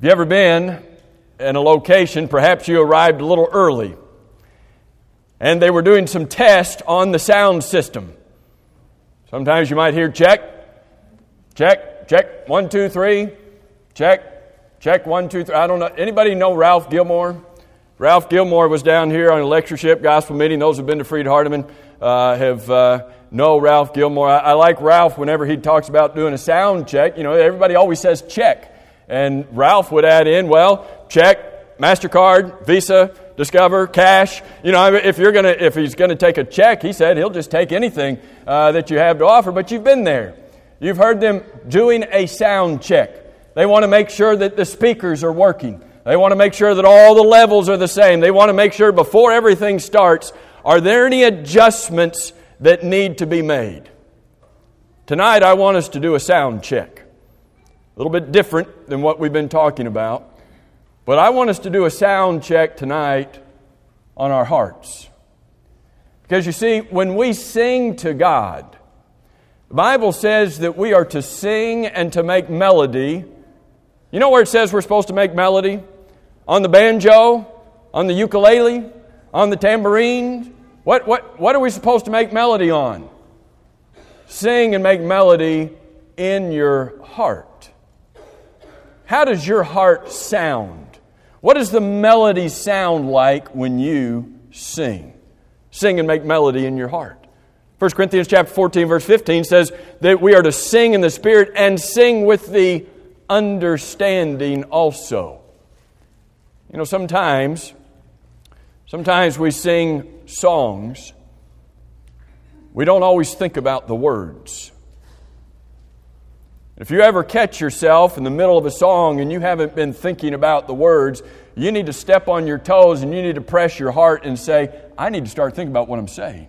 you ever been in a location, perhaps you arrived a little early, and they were doing some tests on the sound system. Sometimes you might hear check, check, check, 1, 2, 3, check, check, 1, 2, 3. I don't know. Anybody know Ralph Gilmore? Ralph Gilmore was down here on a lectureship gospel meeting. Those who've been to Freed Hardeman know Ralph Gilmore. I like Ralph whenever he talks about doing a sound check. You know, everybody always says check. And Ralph would add in, well, check, MasterCard, Visa, Discover, cash. You know, if he's gonna take a check, he said he'll just take anything that you have to offer. But you've been there. You've heard them doing a sound check. They want to make sure that the speakers are working. They want to make sure that all the levels are the same. They want to make sure before everything starts, are there any adjustments that need to be made? Tonight, I want us to do a sound check. A little bit different than what we've been talking about. But I want us to do a sound check tonight on our hearts. Because you see, when we sing to God, the Bible says that we are to sing and to make melody. You know where it says we're supposed to make melody? On the banjo? On the ukulele? On the tambourine? What are we supposed to make melody on? Sing and make melody in your heart. How does your heart sound? What does the melody sound like when you sing? Sing and make melody in your heart. 1 Corinthians chapter 14, verse 15 says that we are to sing in the Spirit and sing with the understanding also. You know, sometimes we sing songs. We don't always think about the words. If you ever catch yourself in the middle of a song and you haven't been thinking about the words, you need to step on your toes and you need to press your heart and say, I need to start thinking about what I'm saying.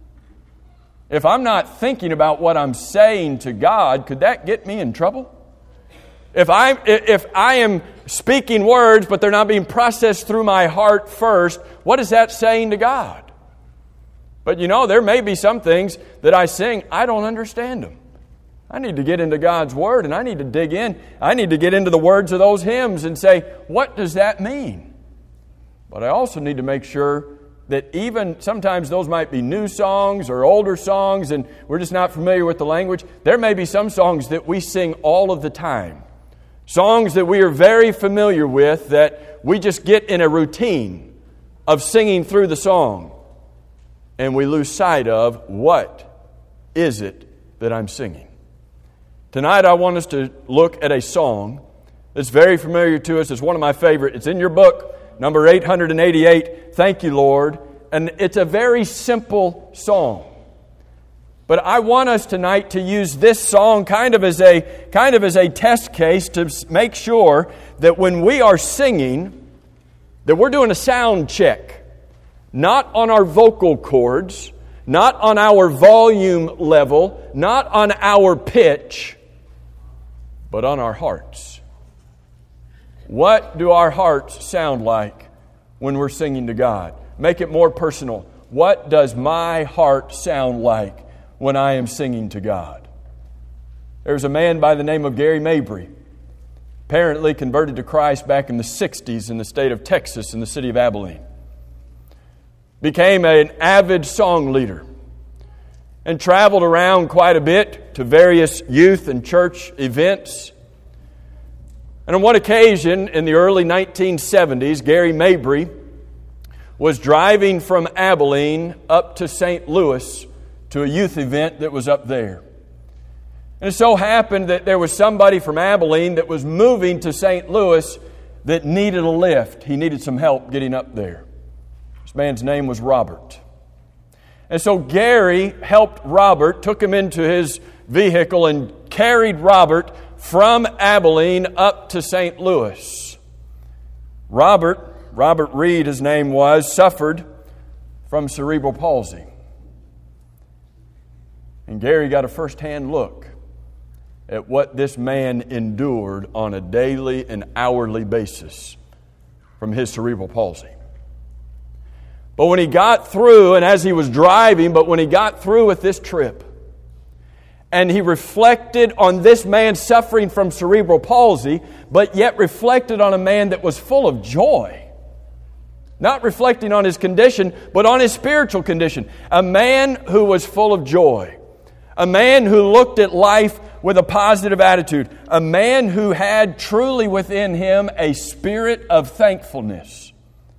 If I'm not thinking about what I'm saying to God, could that get me in trouble? If I am speaking words, but they're not being processed through my heart first, what is that saying to God? But you know, there may be some things that I sing, I don't understand them. I need to get into God's Word and I need to dig in. I need to get into the words of those hymns and say, what does that mean? But I also need to make sure that even sometimes those might be new songs or older songs and we're just not familiar with the language. There may be some songs that we sing all of the time. Songs that we are very familiar with that we just get in a routine of singing through the song. And we lose sight of what is it that I'm singing. Tonight I want us to look at a song that's very familiar to us. It's one of my favorite. It's in your book, number 888, Thank You, Lord. And it's a very simple song. But I want us tonight to use this song kind of as a test case to make sure that when we are singing, that we're doing a sound check. Not on our vocal cords, not on our volume level, not on our pitch, but on our hearts. What do our hearts sound like when we're singing to God? Make it more personal. What does my heart sound like when I am singing to God? There's a man by the name of Gary Mabry, apparently converted to Christ back in the 60s in the state of Texas in the city of Abilene. Became an avid song leader and traveled around quite a bit to various youth and church events. And on one occasion in the early 1970s, Gary Mabry was driving from Abilene up to St. Louis to a youth event that was up there. And it so happened that there was somebody from Abilene that was moving to St. Louis that needed a lift. He needed some help getting up there. This man's name was Robert. And so Gary helped Robert, took him into his vehicle and carried Robert from Abilene up to St. Louis. Robert Reed, his name was, suffered from cerebral palsy. And Gary got a first-hand look at what this man endured on a daily and hourly basis from his cerebral palsy. But when he got through, and as he was driving, but when he got through with this trip, And he reflected on this man suffering from cerebral palsy, but yet reflected on a man that was full of joy. Not reflecting on his condition, but on his spiritual condition. A man who was full of joy. A man who looked at life with a positive attitude. A man who had truly within him a spirit of thankfulness.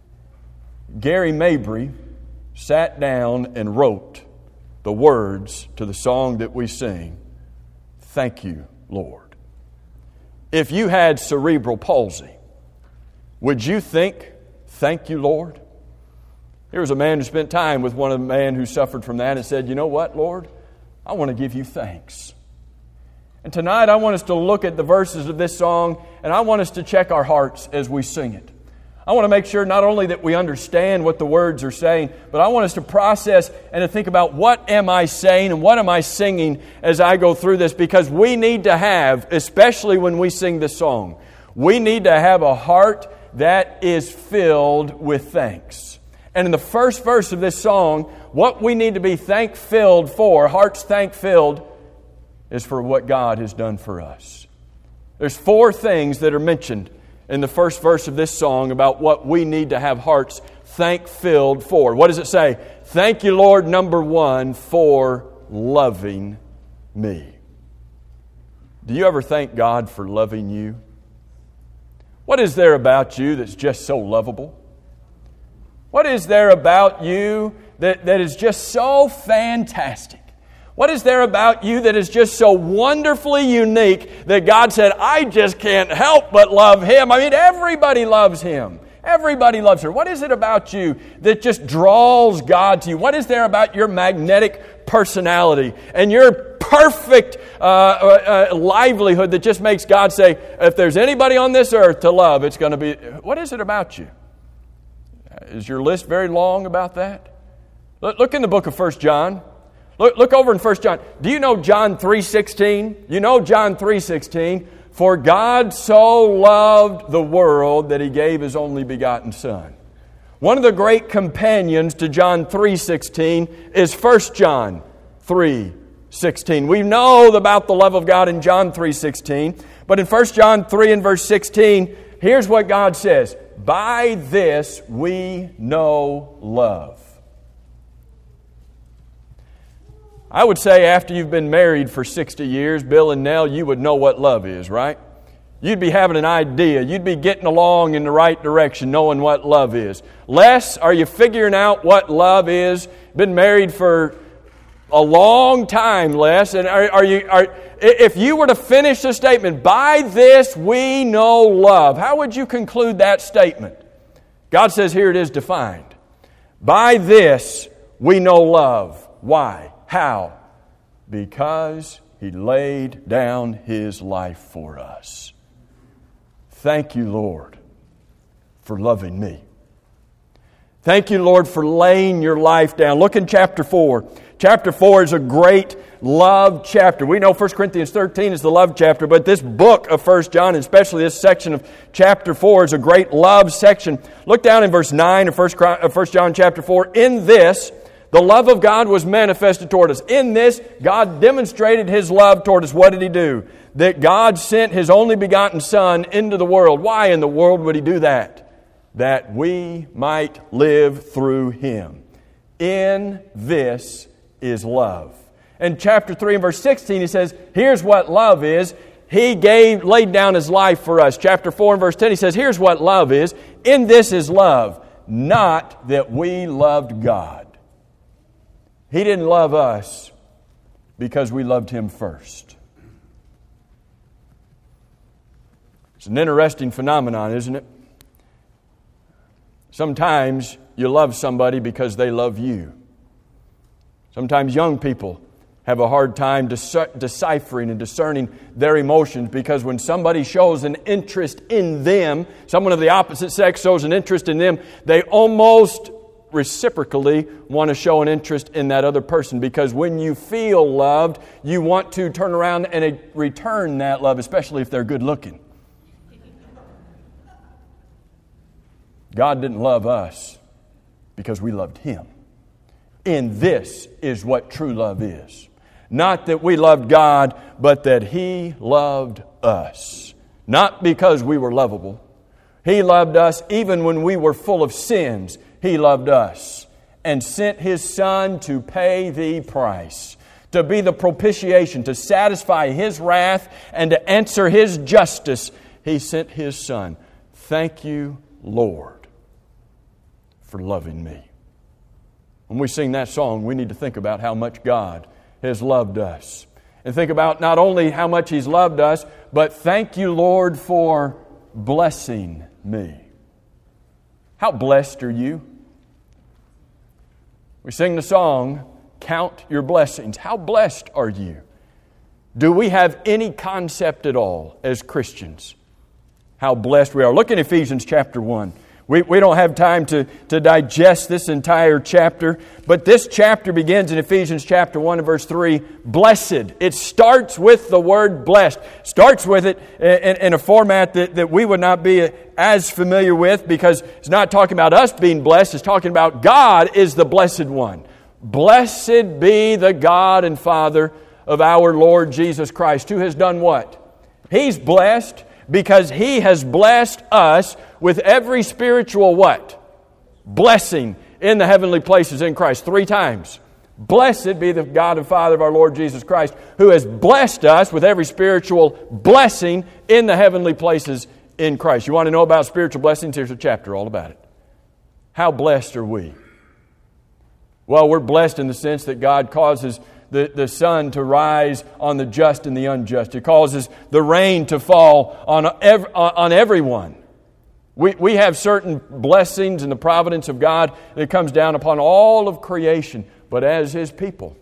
Gary Mabry sat down and wrote the words to the song that we sing, "Thank You, Lord." If you had cerebral palsy, would you think, "Thank you, Lord"? Here was a man who spent time with one of the men who suffered from that and said, "You know what, Lord? I want to give you thanks." And tonight I want us to look at the verses of this song, and I want us to check our hearts as we sing it. I want to make sure not only that we understand what the words are saying, but I want us to process and to think about what am I saying and what am I singing as I go through this, because we need to have, especially when we sing this song, we need to have a heart that is filled with thanks. And in the first verse of this song, what we need to be thank-filled for, hearts thank-filled, is for what God has done for us. There's 4 things that are mentioned in the first verse of this song about what we need to have hearts thank-filled for. What does it say? Thank you, Lord, number 1, for loving me. Do you ever thank God for loving you? What is there about you that's just so lovable? What is there about you that is just so fantastic? What is there about you that is just so wonderfully unique that God said, I just can't help but love Him? I mean, everybody loves Him. Everybody loves her. What is it about you that just draws God to you? What is there about your magnetic personality and your perfect livelihood that just makes God say, if there's anybody on this earth to love, it's going to be... What is it about you? Is your list very long about that? Look in the book of 1 John. Look over in 1 John. Do you know John 3:16? You know John 3:16. For God so loved the world that He gave His only begotten Son. One of the great companions to John 3:16 is 1 John 3:16. We know about the love of God in John 3:16. But in 1 John 3 and verse 16, here's what God says. By this we know love. I would say after you've been married for 60 years, Bill and Nell, you would know what love is, right? You'd be having an idea. You'd be getting along in the right direction, knowing what love is. Les, are you figuring out what love is? Been married for a long time, Les. And if you were to finish the statement, by this we know love, how would you conclude that statement? God says here it is defined. By this we know love. Why? How? Because He laid down His life for us. Thank you, Lord, for loving me. Thank you, Lord, for laying your life down. Look in chapter 4. Chapter 4 is a great love chapter. We know 1 Corinthians 13 is the love chapter, but this book of 1 John, especially this section of chapter 4, is a great love section. Look down in verse 9 of 1 John chapter 4. In this, the love of God was manifested toward us. In this, God demonstrated His love toward us. What did He do? That God sent His only begotten Son into the world. Why in the world would He do that? That we might live through Him. In this is love. In chapter 3 and verse 16, He says, here's what love is. He laid down His life for us. Chapter 4 and verse 10, He says, here's what love is. In this is love, not that we loved God. He didn't love us because we loved Him first. It's an interesting phenomenon, isn't it? Sometimes you love somebody because they love you. Sometimes young people have a hard time deciphering and discerning their emotions because when somebody shows an interest in them, someone of the opposite sex shows an interest in them, they almost reciprocally want to show an interest in that other person, because when you feel loved, you want to turn around and return that love, especially if they're good looking. God didn't love us because we loved Him. And this is what true love is. Not that we loved God, but that He loved us. Not because we were lovable. He loved us even when we were full of sins. He loved us and sent His Son to pay the price, to be the propitiation, to satisfy His wrath and to answer His justice. He sent His Son. Thank you, Lord, for loving me. When we sing that song, we need to think about how much God has loved us. And think about not only how much He's loved us, but thank you, Lord, for blessing me. How blessed are you? We sing the song, Count Your Blessings. How blessed are you? Do we have any concept at all as Christians how blessed we are? Look at Ephesians chapter 1. We don't have time to digest this entire chapter, but this chapter begins in Ephesians chapter 1 and verse 3, blessed. It starts with the word blessed. Starts with it in a format that we would not be as familiar with, because it's not talking about us being blessed, it's talking about God is the blessed one. Blessed be the God and Father of our Lord Jesus Christ, who has done what? He's blessed because He has blessed us with every spiritual what? Blessing in the heavenly places in Christ. 3 times. Blessed be the God and Father of our Lord Jesus Christ, who has blessed us with every spiritual blessing in the heavenly places in Christ. You want to know about spiritual blessings? Here's a chapter all about it. How blessed are we? Well, we're blessed in the sense that God causes the sun to rise on the just and the unjust. It causes the rain to fall on everyone. We have certain blessings in the providence of God that comes down upon all of creation. But as His people,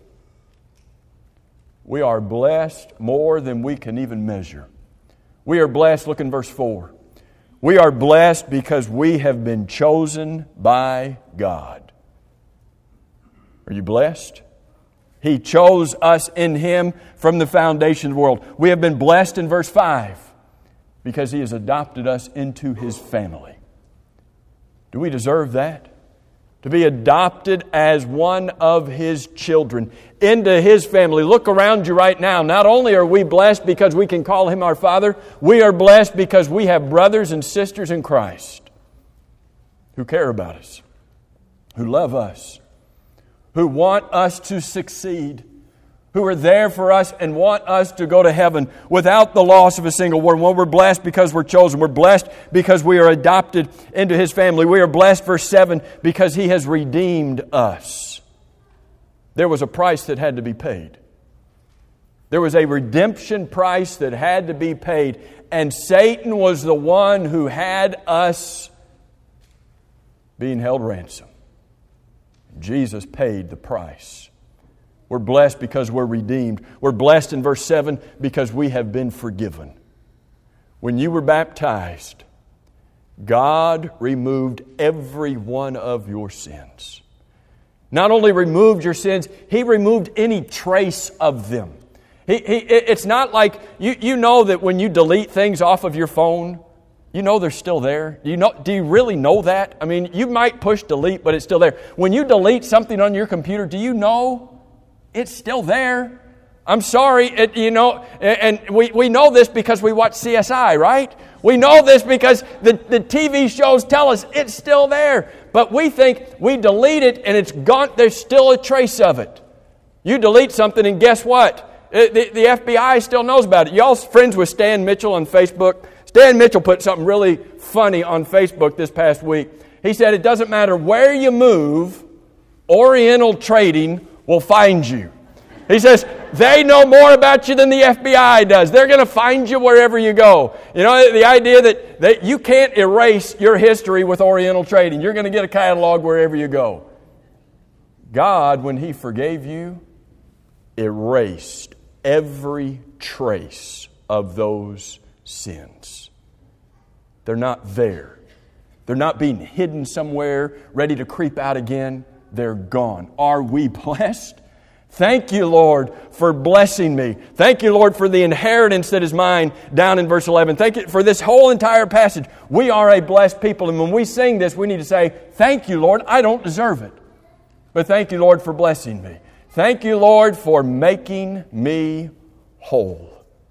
we are blessed more than we can even measure. We are blessed, look in verse 4. We are blessed because we have been chosen by God. Are you blessed? He chose us in Him from the foundation of the world. We have been blessed in verse 5 because He has adopted us into His family. Do we deserve that? To be adopted as one of His children into His family. Look around you right now. Not only are we blessed because we can call Him our Father, we are blessed because we have brothers and sisters in Christ who care about us, who love us, who want us to succeed, who are there for us and want us to go to heaven without the loss of a single word. Well, we're blessed because we're chosen. We're blessed because we are adopted into His family. We are blessed, verse 7, because He has redeemed us. There was a price that had to be paid. There was a redemption price that had to be paid. And Satan was the one who had us being held ransom. Jesus paid the price. We're blessed because we're redeemed. We're blessed in verse 7 because we have been forgiven. When you were baptized, God removed every one of your sins. Not only removed your sins, He removed any trace of them. It's not like, you know that when you delete things off of your phone, you know they're still there. Do you really know that? I mean, you might push delete, but it's still there. When you delete something on your computer, do you know it's still there? I'm sorry, and we know this because we watch CSI, right? We know this because the TV shows tell us it's still there. But we think we delete it and it's gone. There's still a trace of it. You delete something and guess what? The FBI still knows about it. Y'all friends with Stan Mitchell on Facebook? Stan Mitchell put something really funny on Facebook this past week. He said, it doesn't matter where you move, Oriental Trading will find you. He says, they know more about you than the FBI does. They're going to find you wherever you go. You know, the idea that you can't erase your history with Oriental Trading. You're going to get a catalog wherever you go. God, when He forgave you, erased every trace of those sins. They're not there. They're not being hidden somewhere, ready to creep out again. They're gone. Are we blessed? Thank you, Lord, for blessing me. Thank you, Lord, for the inheritance that is mine down in verse 11. Thank you for this whole entire passage. We are a blessed people. And when we sing this, we need to say, thank you, Lord. I don't deserve it. But thank you, Lord, for blessing me. Thank you, Lord, for making me whole.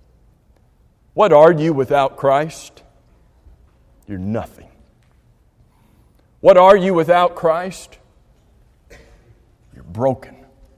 What are you without Christ? You're nothing. What are you without Christ? You're broken.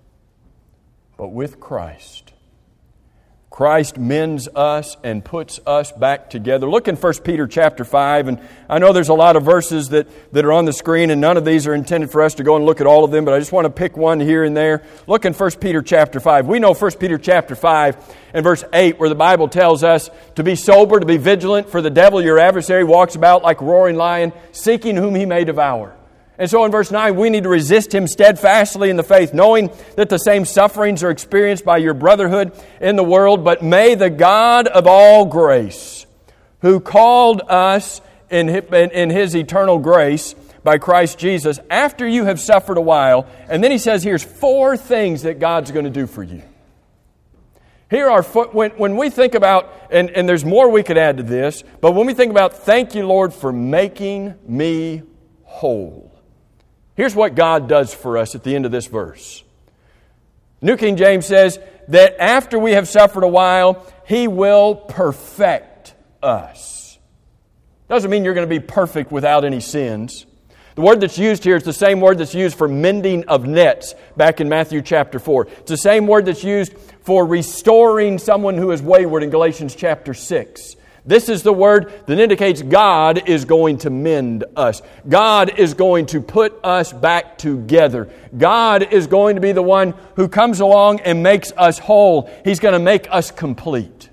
But with Christ, Christ mends us and puts us back together. Look in 1 Peter chapter 5, and I know there's a lot of verses that are on the screen, and none of these are intended for us to go and look at all of them, but I just want to pick one here and there. Look in 1 Peter chapter 5. We know 1 Peter chapter 5 and verse 8, where the Bible tells us to be sober, to be vigilant, for the devil, your adversary, walks about like a roaring lion, seeking whom he may devour. And so in verse 9, we need to resist him steadfastly in the faith, knowing that the same sufferings are experienced by your brotherhood in the world. But may the God of all grace, who called us in His eternal grace by Christ Jesus, after you have suffered a while, and then he says here's 4 things that God's going to do for you. Here are, when we think about, and there's more we could add to this, but when we think about, thank you, Lord, for making me whole. Here's what God does for us at the end of this verse. New King James says that after we have suffered a while, He will perfect us. Doesn't mean you're going to be perfect without any sins. The word that's used here is the same word that's used for mending of nets back in Matthew chapter 4. It's the same word that's used for restoring someone who is wayward in Galatians chapter 6. This is the word that indicates God is going to mend us. God is going to put us back together. God is going to be the one who comes along and makes us whole. He's going to make us complete.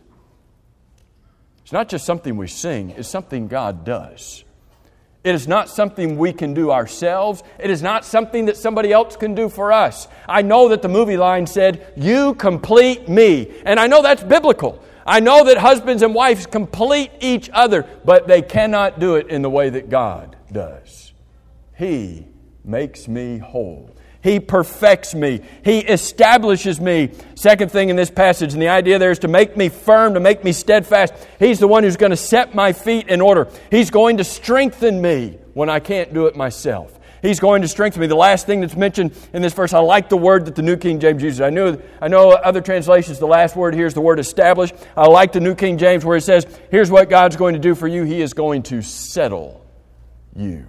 It's not just something we sing, it's something God does. It is not something we can do ourselves. It is not something that somebody else can do for us. I know that the movie line said, "You complete me." And I know that's biblical. I know that husbands and wives complete each other, but they cannot do it in the way that God does. He makes me whole. He perfects me. He establishes me. Second thing in this passage, and the idea there is to make me firm, to make me steadfast. He's the one who's going to set my feet in order. He's going to strengthen me when I can't do it myself. He's going to strengthen me. The last thing that's mentioned in this verse, I like the word that the New King James uses. I know other translations, the last word here is the word establish. I like the New King James where it says, here's what God's going to do for you. He is going to settle you.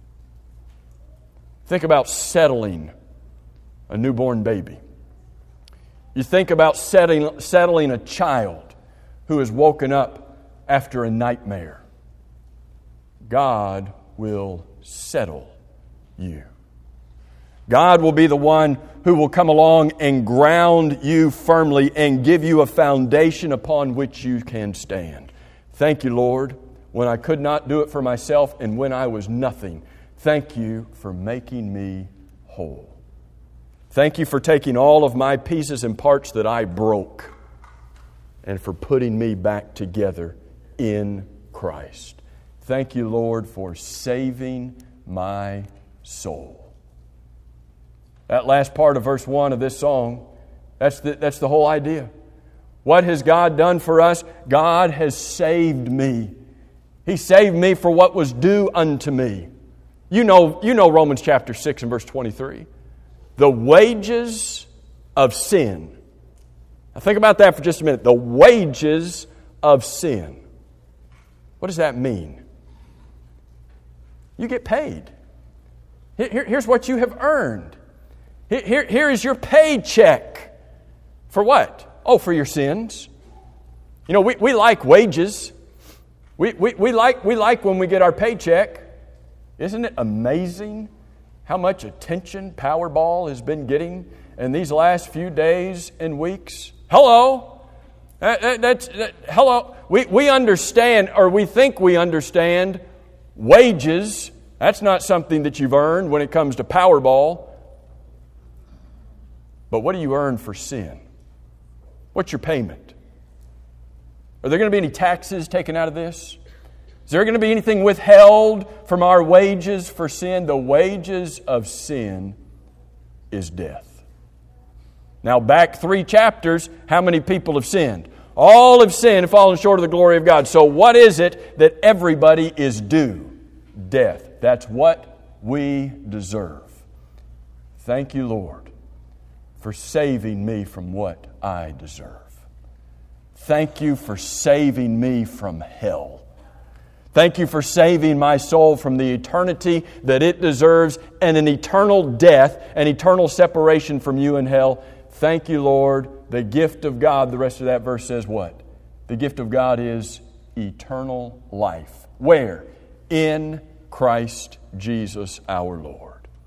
Think about settling a newborn baby. You think about settling a child who is woken up after a nightmare. God will settle you. God will be the one who will come along and ground you firmly and give you a foundation upon which you can stand. Thank you, Lord, when I could not do it for myself and when I was nothing. Thank you for making me whole. Thank you for taking all of my pieces and parts that I broke and for putting me back together in Christ. Thank you, Lord, for saving my soul. That last part of verse 1 of this song, that's the whole idea. What has God done for us? God has saved me. He saved me for what was due unto me. You know Romans chapter 6 and verse 23. The wages of sin. Now think about that for just a minute. The wages of sin. What does that mean? You get paid. Here's what you have earned. Here is your paycheck. For what? Oh, for your sins. You know, we like wages. We like when we get our paycheck. Isn't it amazing how much attention Powerball has been getting in these last few days and weeks? Hello. Hello. We understand, or we think we understand, wages. That's not something that you've earned when it comes to Powerball. But what do you earn for sin? What's your payment? Are there going to be any taxes taken out of this? Is there going to be anything withheld from our wages for sin? The wages of sin is death. Now back 3 chapters, how many people have sinned? All have sinned and fallen short of the glory of God. So what is it that everybody is due? Death. That's what we deserve. Thank you, Lord, for saving me from what I deserve. Thank you for saving me from hell. Thank you for saving my soul from the eternity that it deserves and an eternal death, an eternal separation from you in hell. Thank you, Lord. The gift of God, the rest of that verse says what? The gift of God is eternal life. Where? In Christ Jesus our Lord.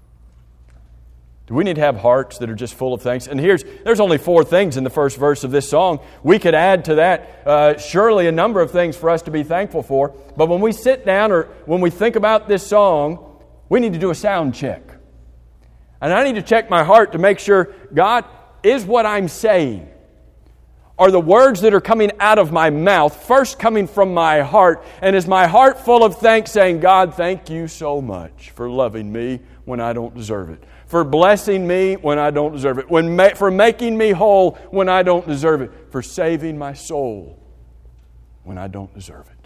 Do we need to have hearts that are just full of thanks? And there's only 4 things in the first verse of this song. We could add to that surely a number of things for us to be thankful for. But when we sit down or when we think about this song, we need to do a sound check. And I need to check my heart to make sure, God, is what I'm saying, are the words that are coming out of my mouth first coming from my heart? And is my heart full of thanks, saying, God, thank you so much for loving me when I don't deserve it, for blessing me when I don't deserve it, for making me whole when I don't deserve it, for saving my soul when I don't deserve it.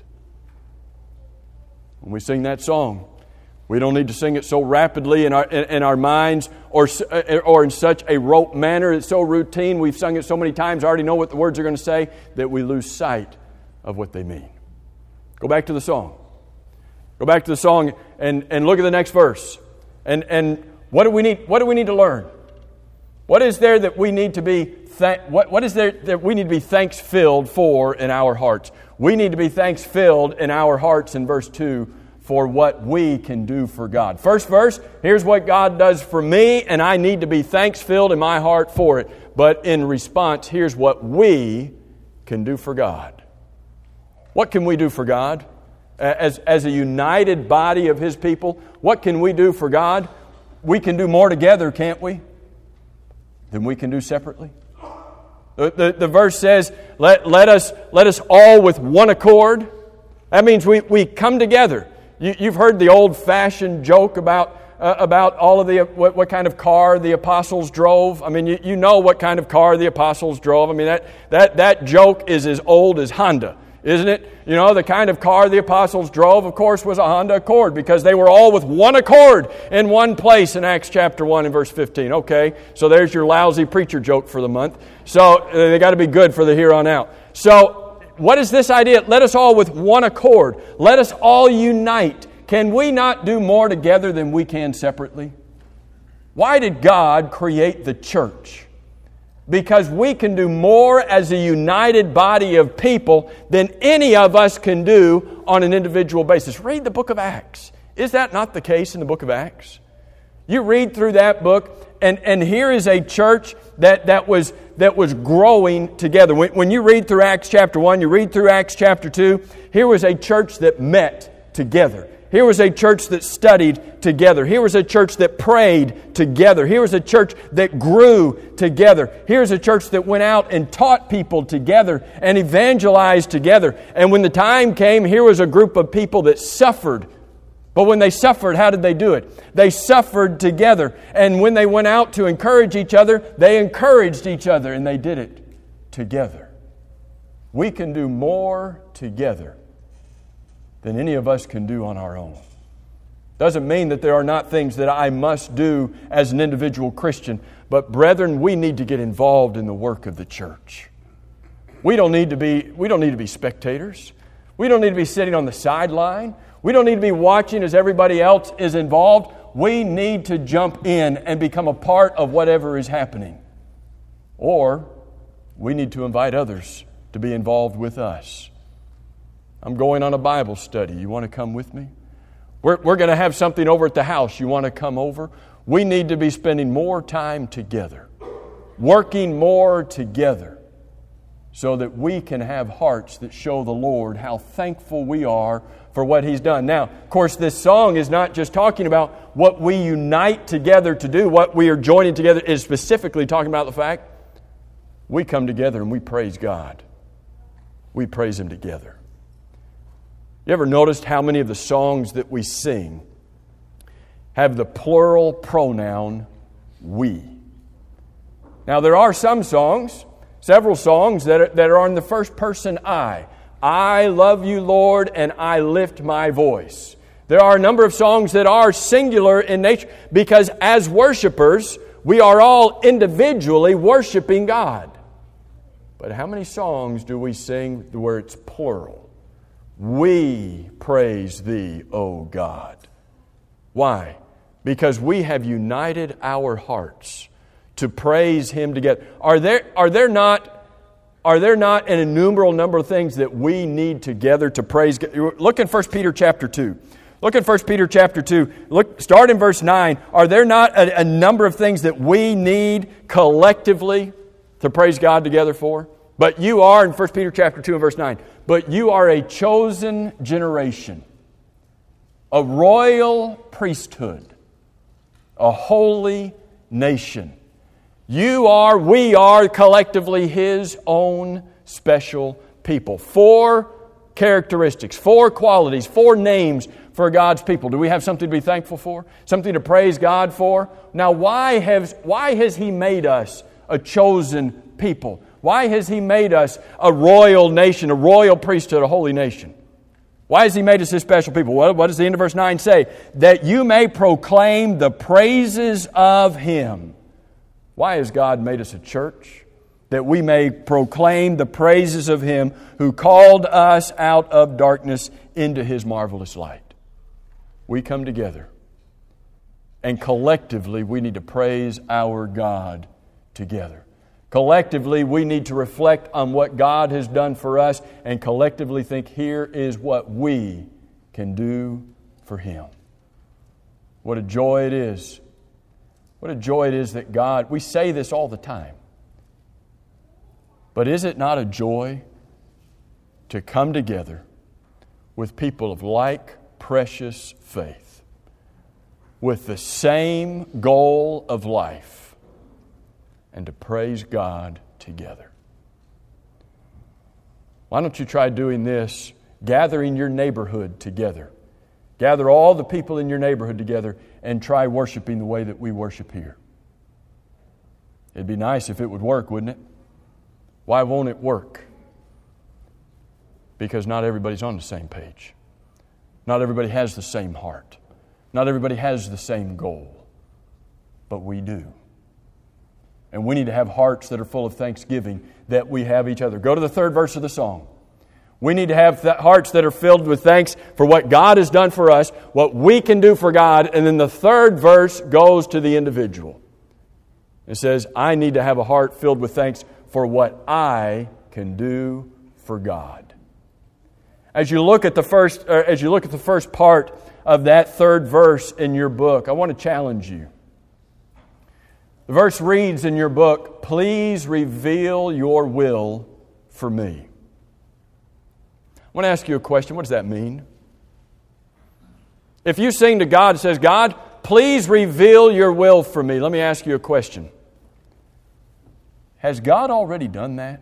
When we sing that song, we don't need to sing it so rapidly in our minds or in such a rote manner. It's so routine. We've sung it so many times, I already know what the words are going to say, that we lose sight of what they mean. Go back to the song. Go back to the song and look at the next verse. And what do we need to learn? What is there that we need to be what is there that we need to be thanks-filled for in our hearts? We need to be thanks-filled in our hearts in verse 2 for what we can do for God. First verse, here's what God does for me, and I need to be thanks-filled in my heart for it. But in response, here's what we can do for God. What can we do for God? As a united body of His people, what can we do for God? We can do more together, can't we, than we can do separately? The verse says, let us all with one accord. That means we come together. You've heard the old-fashioned joke about all of what kind of car the apostles drove. I mean, you know what kind of car the apostles drove. I mean, that joke is as old as Honda, isn't it? You know, the kind of car the apostles drove, of course, was a Honda Accord, because they were all with one accord in one place in Acts chapter 1 and verse 15. Okay, so there's your lousy preacher joke for the month. So they got to be good for the here on out. So what is this idea? Let us all with one accord. Let us all unite. Can we not do more together than we can separately? Why did God create the church? Because we can do more as a united body of people than any of us can do on an individual basis. Read the book of Acts. Is that not the case in the book of Acts? You read through that book, and here is a church that was growing together. When you read through Acts chapter 1, you read through Acts chapter 2, here was a church that met together. Here was a church that studied together. Here was a church that prayed together. Here was a church that grew together. Here's a church that went out and taught people together and evangelized together. And when the time came, here was a group of people that suffered. But when they suffered, how did they do it? They suffered together. And when they went out to encourage each other, they encouraged each other, and they did it together. We can do more together than any of us can do on our own. Doesn't mean that there are not things that I must do as an individual Christian, but brethren, we need to get involved in the work of the church. We don't need to be spectators. We don't need to be sitting on the sideline. We don't need to be watching as everybody else is involved. We need to jump in and become a part of whatever is happening. Or we need to invite others to be involved with us. I'm going on a Bible study. You want to come with me? We're going to have something over at the house. You want to come over? We need to be spending more time together, working more together, so that we can have hearts that show the Lord how thankful we are for what He's done. Now, of course, this song is not just talking about what we unite together to do. What we are joining together is specifically talking about the fact we come together and we praise God. We praise Him together. You ever noticed how many of the songs that we sing have the plural pronoun we? Now, there are some songs, several songs that are on the first person I. I love you, Lord, and I lift my voice. There are a number of songs that are singular in nature because as worshipers, We are all individually worshiping God. But how many songs do we sing where it's plural? We praise Thee, O God. Why? Because we have united our hearts to praise Him together. Are there not an innumerable number of things that we need together to praise God? Look in 1 Peter chapter 2. Look at 1 Peter chapter 2. Start in verse 9. Are there not a number of things that we need collectively to praise God together for? But you are, in 1 Peter chapter 2 and verse 9, but you are a chosen generation, a royal priesthood, a holy nation. We are collectively His own special people. 4 characteristics, 4 qualities, 4 names for God's people. Do we have something to be thankful for? Something to praise God for? Now, why has He made us a chosen people? Why has He made us a royal nation, a royal priesthood, a holy nation? Why has He made us His special people? What does the end of verse 9 say? That you may proclaim the praises of Him. Why has God made us a church? That we may proclaim the praises of Him who called us out of darkness into His marvelous light. We come together, and collectively we need to praise our God together. Collectively, we need to reflect on what God has done for us and collectively think, here is what we can do for Him. What a joy it is. What a joy it is that God, we say this all the time, but is it not a joy to come together with people of like precious faith, with the same goal of life, and to praise God together? Why don't you try doing this, gathering your neighborhood together? Gather all the people in your neighborhood together and try worshiping the way that we worship here. It'd be nice if it would work, wouldn't it? Why won't it work? Because not everybody's on the same page. Not everybody has the same heart. Not everybody has the same goal. But we do. And we need to have hearts that are full of thanksgiving that we have each other. Go to the 3rd verse of the song. We need to have hearts that are filled with thanks for what God has done for us, what we can do for God. And then the 3rd verse goes to the individual. It says, I need to have a heart filled with thanks for what I can do for God. As you look at the first part of that 3rd verse in your book, I want to challenge you. The verse reads in your book, please reveal your will for me. I want to ask you a question. What does that mean? If you sing to God and says, God, please reveal your will for me. Let me ask you a question. Has God already done that?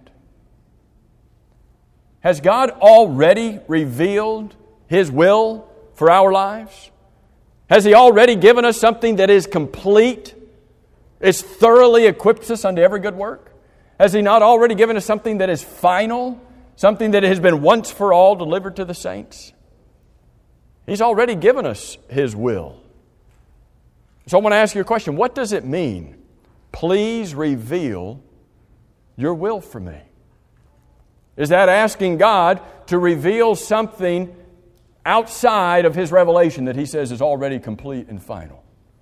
Has God already revealed His will for our lives? Has He already given us something that is complete? It's thoroughly equips us unto every good work? Has He not already given us something that is final? Something that has been once for all delivered to the saints? He's already given us His will. So I want to ask you a question. What does it mean? Please reveal your will for me. Is that asking God to reveal something outside of His revelation that He says is already complete and final?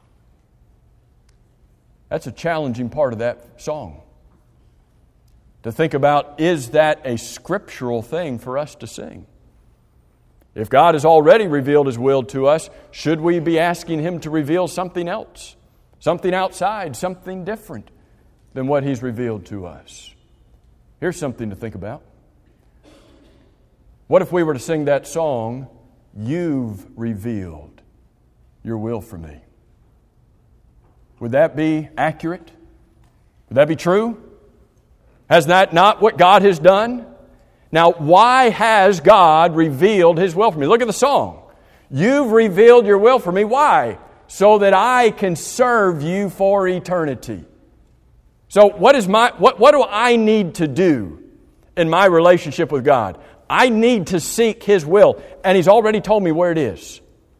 That's a challenging part of that song. To think about, is that a scriptural thing for us to sing? If God has already revealed His will to us, should we be asking Him to reveal something else? Something outside, something different than what He's revealed to us? Here's something to think about. What if we were to sing that song, You've Revealed Your Will for Me? Would that be accurate? Would that be true? Has that not what God has done? Now, why has God revealed His will for me? Look at the song. You've revealed your will for me. Why? So that I can serve you for eternity. So what do I need to do in my relationship with God? I need to seek His will. And He's already told me where it is.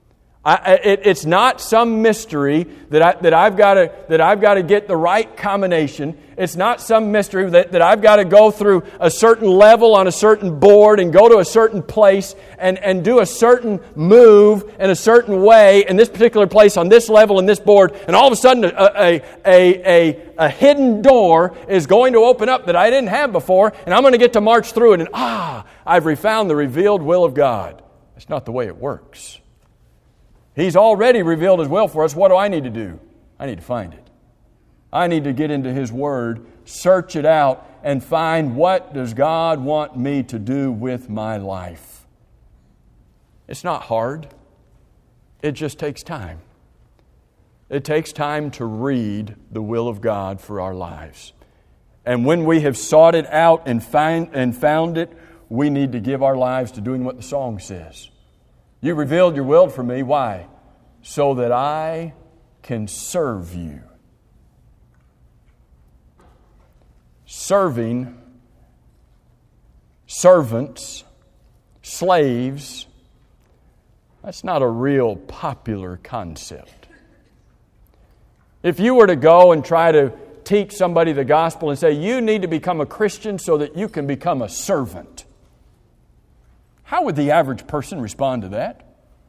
It's not some mystery that I've got to get the right combination. It's not some mystery that I've got to go through a certain level on a certain board and go to a certain place and do a certain move in a certain way in this particular place on this level and this board, and all of a sudden a hidden door is going to open up that I didn't have before, and I'm going to get to march through it, and I've found the revealed will of God. That's not the way it works. He's already revealed His will for us. What do I need to do? I need to find it. I need to get into His Word, search it out, and find what does God want me to do with my life. It's not hard. It just takes time. It takes time to read the will of God for our lives. And when we have sought it out and found it, we need to give our lives to doing what the song says. You revealed your will for me. Why? So that I can serve you. Serving, servants, slaves, that's not a real popular concept. If you were to go and try to teach somebody the gospel and say, you need to become a Christian so that you can become a servant, how would the average person respond to that?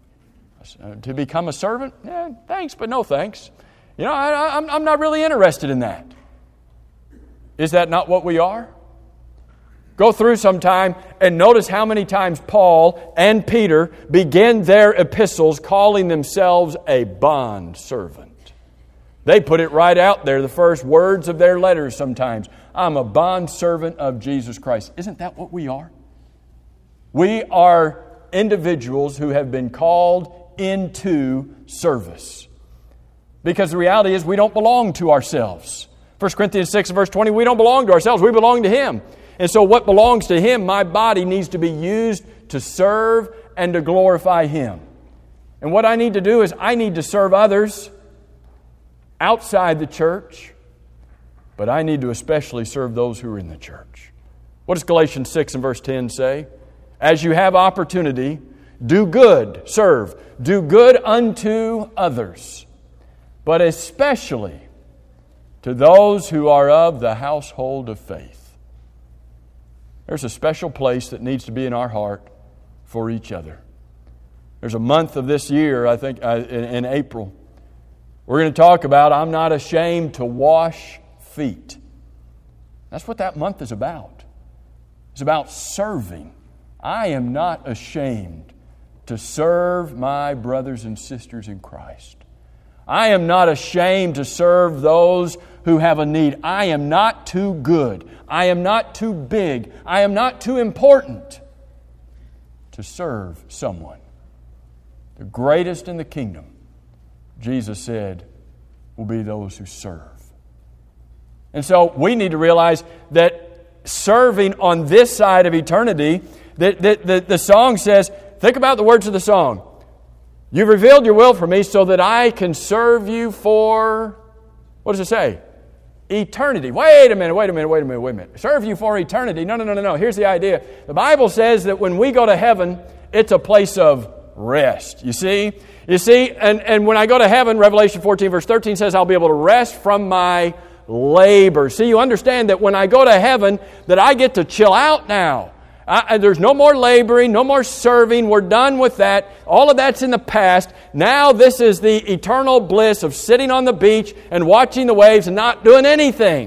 To become a servant? Yeah, thanks, but no thanks. You know, I'm not really interested in that. Is that not what we are? Go through sometime and notice how many times Paul and Peter begin their epistles calling themselves a bond servant. They put it right out there, the first words of their letters sometimes. I'm a bond servant of Jesus Christ. Isn't that what we are? We are individuals who have been called into service. Because the reality is we don't belong to ourselves. 1 Corinthians 6 verse 20, we don't belong to ourselves, we belong to Him. And so what belongs to Him, my body, needs to be used to serve and to glorify Him. And what I need to do is I need to serve others outside the church, but I need to especially serve those who are in the church. What does Galatians 6 and verse 10 say? As you have opportunity, do good, serve, do good unto others, but especially to those who are of the household of faith. There's a special place that needs to be in our heart for each other. There's a month of this year, I think, in April, we're going to talk about I'm not ashamed to wash feet. That's what that month is about. It's about serving. I am not ashamed to serve my brothers and sisters in Christ. I am not ashamed to serve those who have a need. I am not too good. I am not too big. I am not too important to serve someone. The greatest in the kingdom, Jesus said, will be those who serve. And so we need to realize that serving on this side of eternity, the song says, think about the words of the song. You've revealed your will for me so that I can serve you for, what does it say? Eternity. Wait a minute. Serve you for eternity. No. Here's the idea. The Bible says that when we go to heaven, it's a place of rest. You see, and when I go to heaven, Revelation 14 verse 13 says I'll be able to rest from my labor. See, you understand that when I go to heaven, that I get to chill out now. There's no more laboring, no more serving. We're done with that. All of that's in the past. Now this is the eternal bliss of sitting on the beach and watching the waves and not doing anything.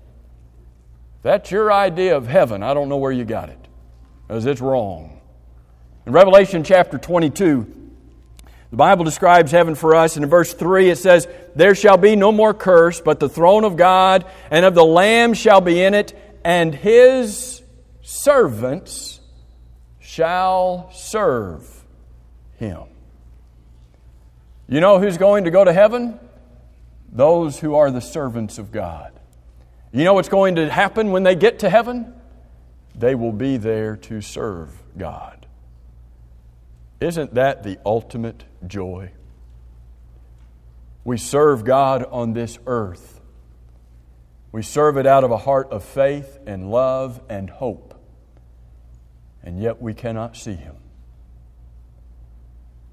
If that's your idea of heaven, I don't know where you got it, because it's wrong. In Revelation chapter 22, the Bible describes heaven for us, and in verse 3 it says, there shall be no more curse, but the throne of God and of the Lamb shall be in it, and His servants shall serve Him. You know who's going to go to heaven? Those who are the servants of God. You know what's going to happen when they get to heaven? They will be there to serve God. Isn't that the ultimate joy? We serve God on this earth. We serve it out of a heart of faith and love and hope. And yet we cannot see Him.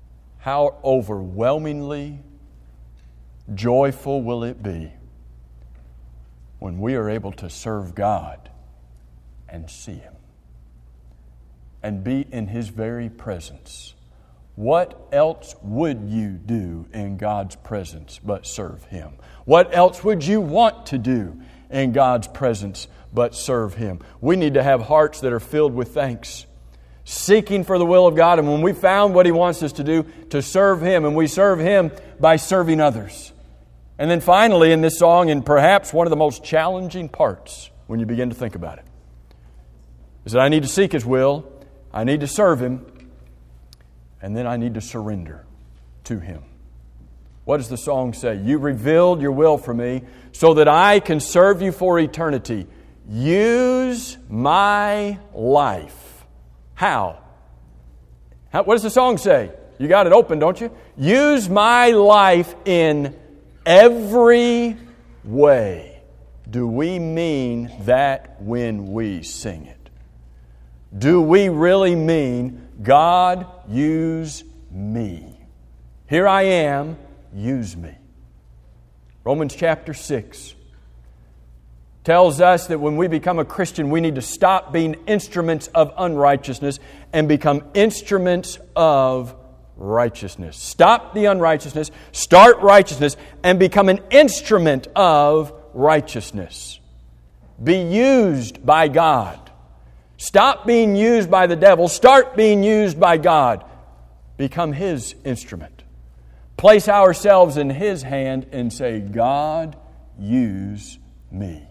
how overwhelmingly joyful will it be when we are able to serve God and see Him and be in His very presence. What else would you do in God's presence but serve Him? What else would you want to do in God's presence but serve Him? We need to have hearts that are filled with thanks, seeking for the will of God, and when we found what He wants us to do, to serve Him, and we serve Him by serving others. And then finally in this song, and perhaps one of the most challenging parts when you begin to think about it, is that I need to seek His will, I need to serve Him, and then I need to surrender to Him. What does the song say? You revealed your will for me so that I can serve you for eternity. Use my life. How? What does the song say? You got it open, don't you? Use my life in every way. Do we mean that when we sing it? Do we really mean, God, use me? Here I am, use me. Romans chapter 6 tells us that when we become a Christian, we need to stop being instruments of unrighteousness and become instruments of righteousness. Stop the unrighteousness, start righteousness, and become an instrument of righteousness. Be used by God. Stop being used by the devil. Start being used by God. Become His instrument. Place ourselves in His hand and say, God, use me.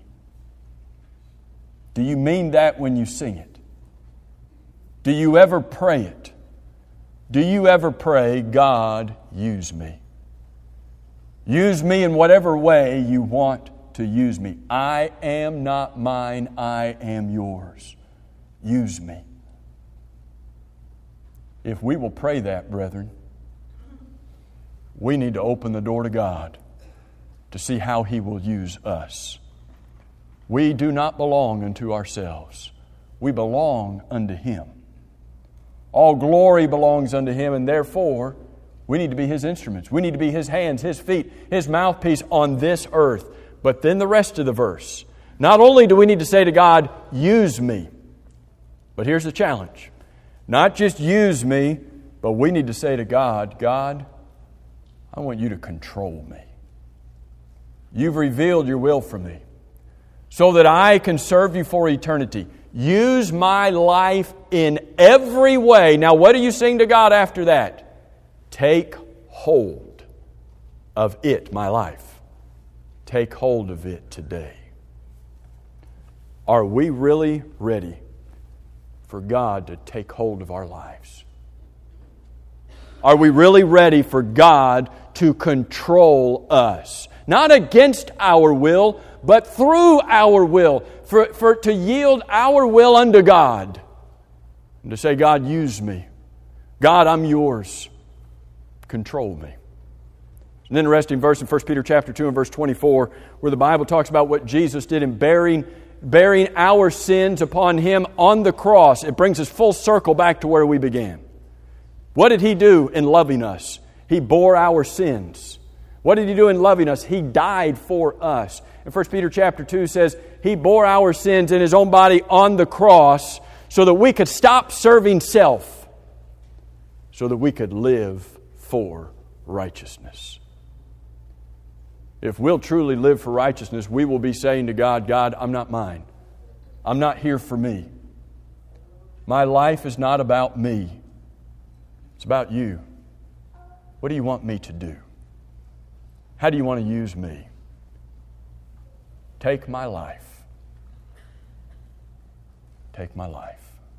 Do you mean that when you sing it? Do you ever pray it? Do you ever pray, God, use me? Use me in whatever way you want to use me. I am not mine, I am yours. Use me. If we will pray that, brethren, we need to open the door to God to see how He will use us. We do not belong unto ourselves. We belong unto Him. All glory belongs unto Him, and therefore we need to be His instruments. We need to be His hands, His feet, His mouthpiece on this earth. But then the rest of the verse. Not only do we need to say to God, use me, but here's the challenge. Not just use me, but we need to say to God, God, I want you to control me. You've revealed your will for me so that I can serve you for eternity. Use my life in every way. Now, what do you sing to God after that? Take hold of it, my life. Take hold of it today. Are we really ready for God to take hold of our lives? Are we really ready for God to control us? Not against our will, but through our will. For to yield our will unto God. And to say, God, use me. God, I'm yours. Control me. An interesting verse in 1 Peter chapter 2 and verse 24, where the Bible talks about what Jesus did in bearing our sins upon Him on the cross. It brings us full circle back to where we began. What did He do in loving us? He bore our sins. What did He do in loving us? He died for us. And 1 Peter chapter 2 says, He bore our sins in His own body on the cross so that we could stop serving self, so that we could live for righteousness. If we'll truly live for righteousness, we will be saying to God, God, I'm not mine. I'm not here for me. My life is not about me. It's about you. What do you want me to do? How do you want to use me? Take my life. Take my life.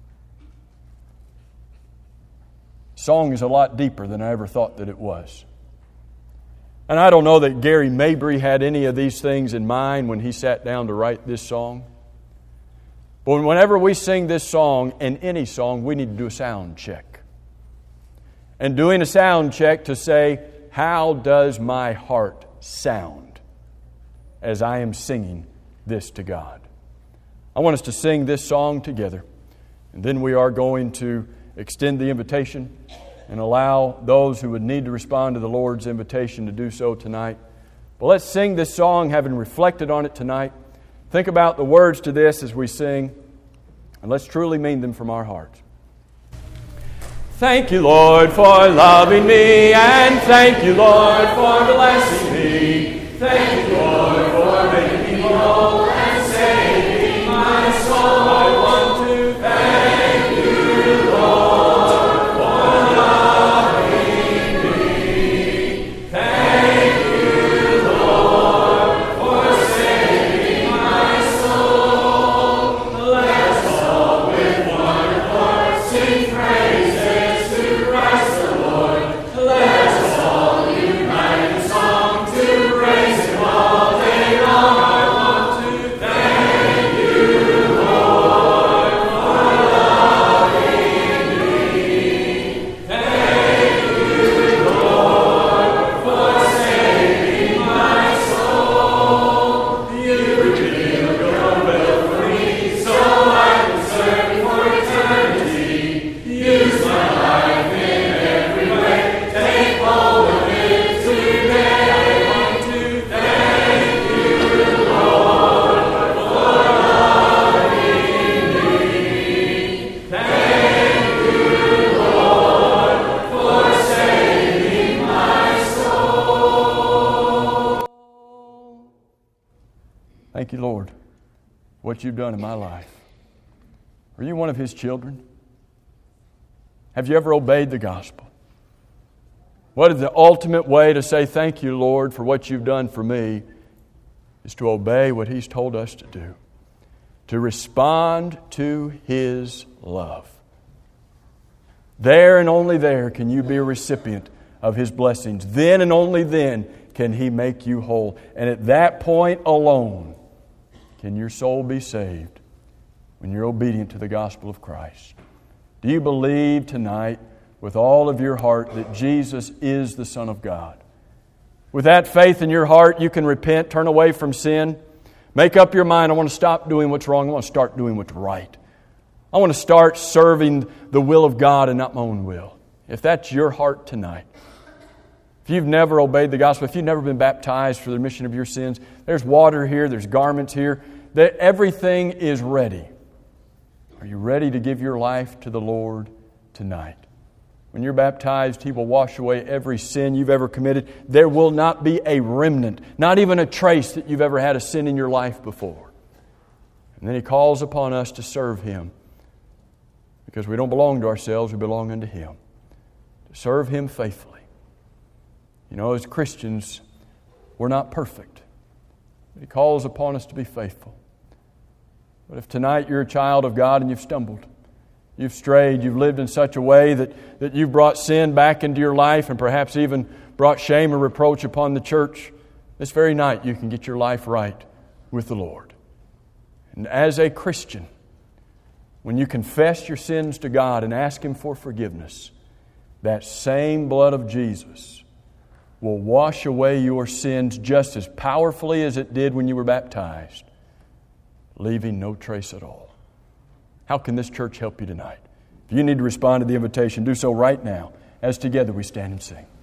Song is a lot deeper than I ever thought that it was. And I don't know that Gary Mabry had any of these things in mind when he sat down to write this song. But whenever we sing this song, and any song, we need to do a sound check. And doing a sound check to say, how does my heart sound as I am singing this to God? I want us to sing this song together. And then we are going to extend the invitation and allow those who would need to respond to the Lord's invitation to do so tonight. But let's sing this song having reflected on it tonight. Think about the words to this as we sing, and let's truly mean them from our hearts. Thank you, Lord, for loving me, and thank you, Lord, for blessing me. Thank you, Lord, for making me whole and saving my soul. I want to thank you, Lord, for loving me. Thank you, Lord, for saving my soul. Let us all with one accord sing praises to Christ the Lord. Let us all unite in song to praise Him all day long. I want to thank you, Lord, for loving me. Thank you, Lord, for saving my soul. You revealed your will for me, so I can serve you for eternity. Use my life in every way. Take hold of it today. I want to thank you, Lord, for loving me. Thank you, Lord, for saving my soul. Thank you, Lord, for what you've done in my life. Are you one of His children? Have you ever obeyed the gospel? What is the ultimate way to say thank you, Lord, for what you've done for me is to obey what He's told us to do, to respond to His love. There and only there can you be a recipient of His blessings. Then and only then can He make you whole. And at that point alone can your soul be saved when you're obedient to the gospel of Christ. Do you believe tonight with all of your heart that Jesus is the Son of God? With that faith in your heart, you can repent, turn away from sin, make up your mind, I want to stop doing what's wrong, I want to start doing what's right. I want to start serving the will of God and not my own will. If that's your heart tonight, if you've never obeyed the gospel, if you've never been baptized for the remission of your sins, there's water here, there's garments here, that everything is ready. Are you ready to give your life to the Lord tonight? When you're baptized, He will wash away every sin you've ever committed. There will not be a remnant, not even a trace that you've ever had a sin in your life before. And then He calls upon us to serve Him. Because we don't belong to ourselves, we belong unto Him. To serve Him faithfully. You know, as Christians, we're not perfect. He calls upon us to be faithful. But if tonight you're a child of God and you've stumbled, you've strayed, you've lived in such a way that you've brought sin back into your life and perhaps even brought shame or reproach upon the church, this very night you can get your life right with the Lord. And as a Christian, when you confess your sins to God and ask Him for forgiveness, that same blood of Jesus will wash away your sins just as powerfully as it did when you were baptized, leaving no trace at all. How can this church help you tonight? If you need to respond to the invitation, do so right now as together we stand and sing.